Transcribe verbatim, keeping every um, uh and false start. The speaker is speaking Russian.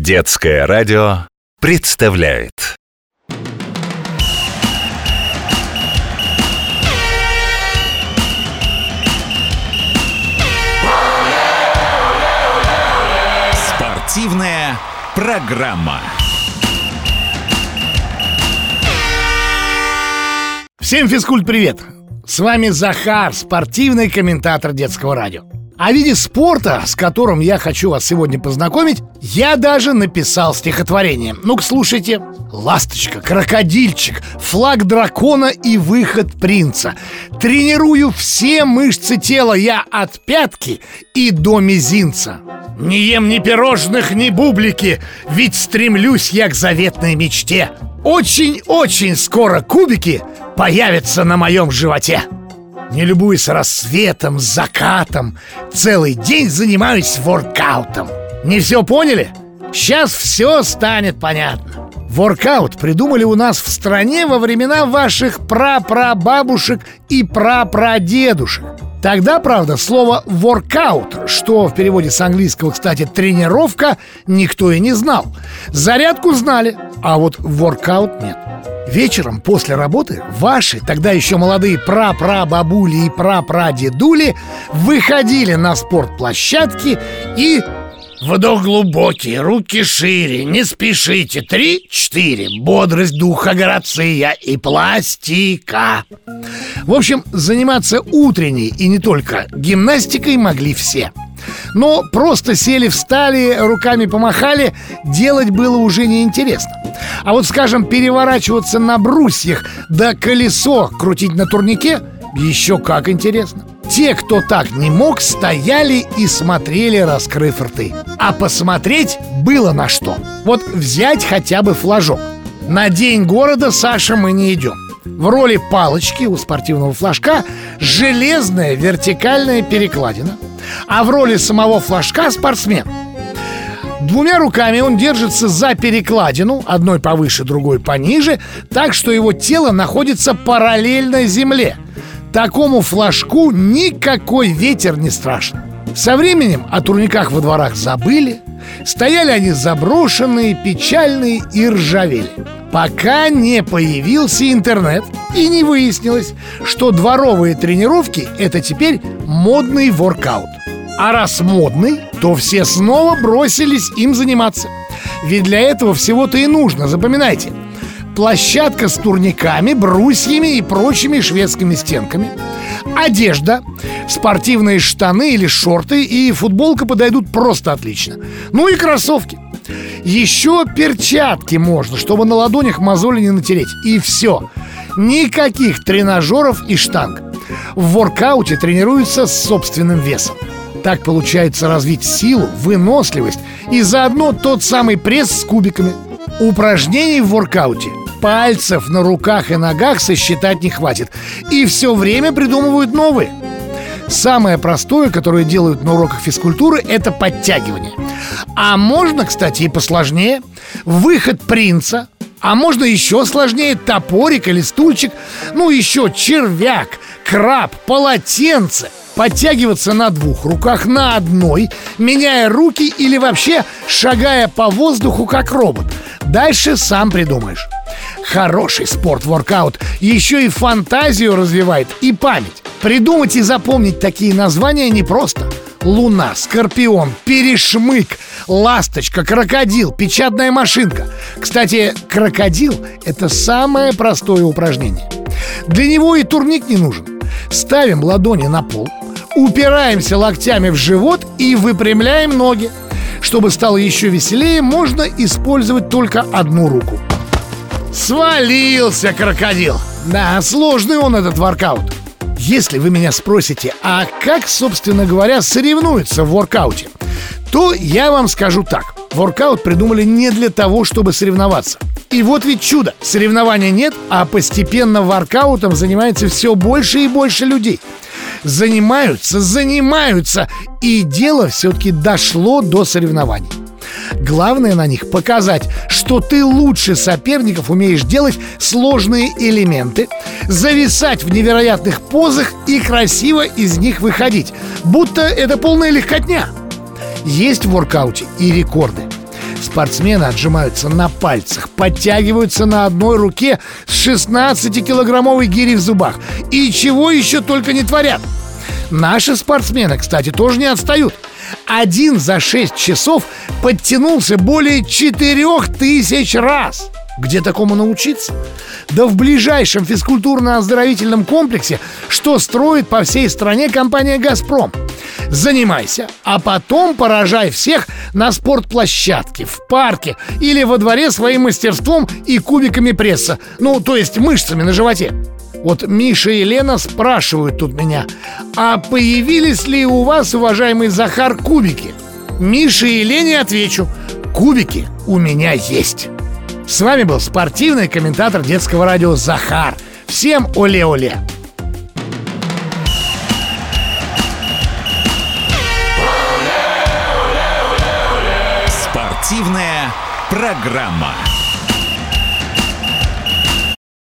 Детское радио представляет спортивная программа. Всем физкульт-привет! С вами Захар, спортивный комментатор Детского радио. О виде спорта, с которым я хочу вас сегодня познакомить, я даже написал стихотворение. Ну-ка, слушайте. Ласточка, крокодильчик, флаг дракона и выход принца. Тренирую все мышцы тела я от пятки и до мизинца. Не ем ни пирожных, ни бублики, ведь стремлюсь я к заветной мечте. Очень-очень скоро кубики появятся на моем животе. Не любуюсь рассветом, закатом, целый день занимаюсь воркаутом. Не все поняли? Сейчас все станет понятно. Воркаут придумали у нас в стране во времена ваших прапрабабушек и прапрадедушек. Тогда, правда, слово «воркаут», что в переводе с английского, кстати, «тренировка», никто и не знал. Зарядку знали, а вот воркаут нет. Вечером после работы ваши, тогда еще молодые прапрабабули и прапрадедули выходили на спортплощадки и... Вдох глубокий, руки шире, не спешите. Три-четыре. Бодрость духа, грация и пластика. В общем, заниматься утренней и не только гимнастикой могли все. Но просто сели, встали, руками помахали, делать было уже неинтересно. А вот, скажем, переворачиваться на брусьях да колесо крутить на турнике еще как интересно. Те, кто так не мог, стояли и смотрели, раскрыв рты. А посмотреть было на что. Вот взять хотя бы флажок. На День города, Саша, мы не идем. В роли палочки у спортивного флажка железная вертикальная перекладина, а в роли самого флажка спортсмен. Двумя руками он держится за перекладину, одной повыше, другой пониже, так что его тело находится параллельно земле. Такому флажку никакой ветер не страшен. Со временем о турниках во дворах забыли. Стояли они заброшенные, печальные и ржавели. Пока не появился интернет и не выяснилось, что дворовые тренировки – это теперь модный воркаут. А раз модный, то все снова бросились им заниматься. Ведь для этого всего-то и нужно, запоминайте: площадка с турниками, брусьями и прочими шведскими стенками, одежда, спортивные штаны или шорты и футболка подойдут просто отлично. Ну и кроссовки. Еще перчатки можно, чтобы на ладонях мозоли не натереть. И все. Никаких тренажеров и штанг. В воркауте тренируются с собственным весом. Так получается развить силу, выносливость и заодно тот самый пресс с кубиками. Упражнений в воркауте пальцев на руках и ногах сосчитать не хватит. И все время придумывают новые. Самое простое, которое делают на уроках физкультуры, это подтягивание. А можно, кстати, и посложнее. Выход принца. А можно еще сложнее: топорик или стульчик. Ну еще червяк, краб, полотенце. Подтягиваться на двух руках, на одной, меняя руки или вообще шагая по воздуху, как робот. Дальше сам придумаешь. Хороший спорт-воркаут еще и фантазию развивает, и память. Придумать и запомнить такие названия непросто. Луна, скорпион, перешмык, ласточка, крокодил, печатная машинка. Кстати, крокодил – это самое простое упражнение. Для него и турник не нужен. Ставим ладони на пол, упираемся локтями в живот и выпрямляем ноги. Чтобы стало еще веселее, можно использовать только одну руку. Свалился крокодил. Да, сложный он, этот воркаут. Если вы меня спросите, а как, собственно говоря, соревнуются в воркауте, то я вам скажу так: воркаут придумали не для того, чтобы соревноваться. И вот ведь чудо, соревнований нет, а постепенно воркаутом занимается все больше и больше людей. Занимаются, занимаются, и дело все-таки дошло до соревнований. Главное на них показать, что ты лучше соперников умеешь делать сложные элементы, зависать в невероятных позах и красиво из них выходить, будто это полная легкотня. Есть в воркауте и рекорды. Спортсмены отжимаются на пальцах, подтягиваются на одной руке с шестнадцатикилограммовой гирей в зубах. И чего еще только не творят. Наши спортсмены, кстати, тоже не отстают. Один за шесть часов подтянулся более четырех тысяч раз. Где такому научиться? Да в ближайшем физкультурно-оздоровительном комплексе, что строит по всей стране компания «Газпром». Занимайся, а потом поражай всех на спортплощадке, в парке или во дворе своим мастерством и кубиками пресса. Ну, то есть мышцами на животе. Вот Миша и Лена спрашивают тут меня: а появились ли у вас, уважаемый Захар, кубики? Мише и Лене отвечу: кубики у меня есть. С вами был спортивный комментатор детского радио Захар. Всем оле-оле! Спортивная программа.